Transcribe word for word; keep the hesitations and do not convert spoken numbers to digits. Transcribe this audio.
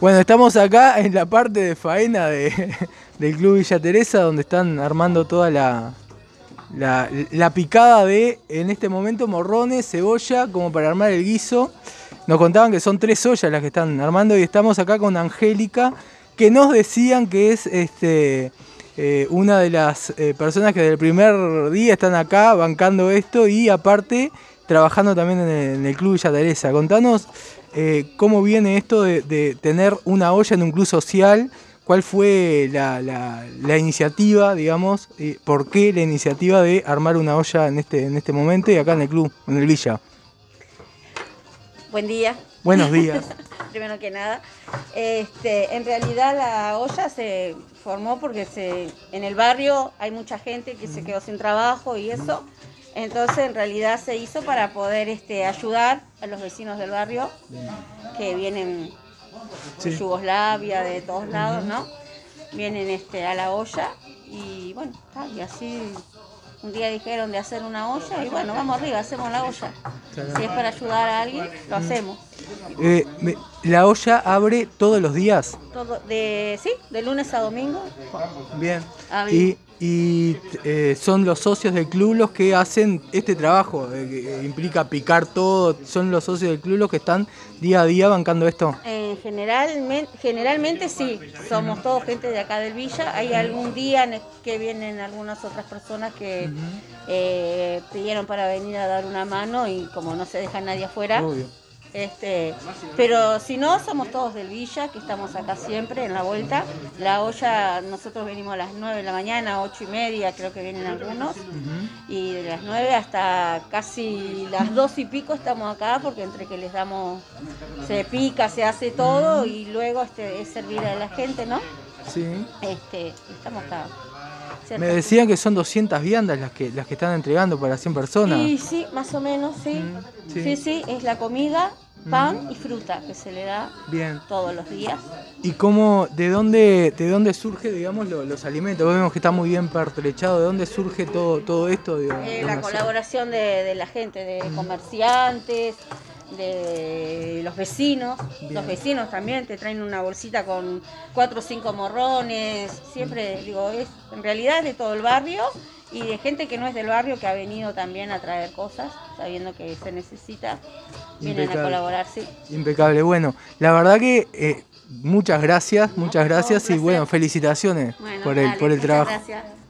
Bueno, estamos acá en la parte de faena de, del Club Villa Teresa, donde están armando toda la, la, la picada de, en este momento, morrones, cebolla, como para armar el guiso. Nos contaban que son tres ollas las que están armando y estamos acá con Angélica, que nos decían que es este, eh, una de las eh, personas que desde el primer día están acá bancando esto y aparte trabajando también en el, en el Club Villa Teresa. Contanos eh, cómo viene esto de, de tener una olla en un club social, cuál fue la, la, la iniciativa, digamos, y por qué la iniciativa de armar una olla en este, en este momento y acá en el club, en el Villa. Buen día. Buenos días. Primero que nada, este, en realidad la olla se formó porque se, en el barrio hay mucha gente que se quedó sin trabajo y eso, entonces en realidad se hizo para poder este, ayudar a los vecinos del barrio que vienen de sí. Yugoslavia, de todos lados, ¿no? Vienen este, a la olla y bueno, y así un día dijeron de hacer una olla y bueno, vamos arriba, hacemos la olla. Si es para ayudar a alguien, lo hacemos. Eh, ¿La olla abre todos los días? Todo, de, sí, de lunes a domingo. Bien. Y, y eh, son los socios del club los que hacen este trabajo, eh, que implica picar todo, son los socios del club los que están día a día bancando esto. En general, generalmente sí, somos todos gente de acá del Villa. Hay algún día que vienen algunas otras personas que uh-huh. eh, pidieron para venir a dar una mano y como no se deja nadie afuera. Obvio. Este, pero si no, somos todos del Villa, que estamos acá siempre en la vuelta. La olla, nosotros venimos a las nueve de la mañana, ocho y media, creo que vienen algunos. Uh-huh. Y de las nueve hasta casi las dos y pico estamos acá, porque entre que les damos, se pica, se hace todo y luego este, es servir a la gente, ¿no? Sí. Este, estamos acá. Me decían que son doscientas viandas las que las que están entregando para cien personas. Sí, sí, más o menos, sí. Mm, sí. sí, sí, es la comida, pan mm. y fruta que se le da Bien. todos los días. ¿Y cómo, de dónde, de dónde surge, digamos, lo, los alimentos? Vemos que está muy bien pertrechado. ¿De dónde surge todo, todo esto? Digamos, eh, la colaboración de, de la gente, de mm. comerciantes, de los vecinos. Bien. Los vecinos también te traen una bolsita con cuatro o cinco morrones. Siempre, mm. digo, es en realidad es de todo el barrio y de gente que no es del barrio que ha venido también a traer cosas, sabiendo que se necesita. Vienen Impecable. a colaborar, sí. Impecable. Bueno, la verdad que eh, muchas gracias, muchas gracias no, y bueno, felicitaciones bueno, por el, dale, por el trabajo. Gracias.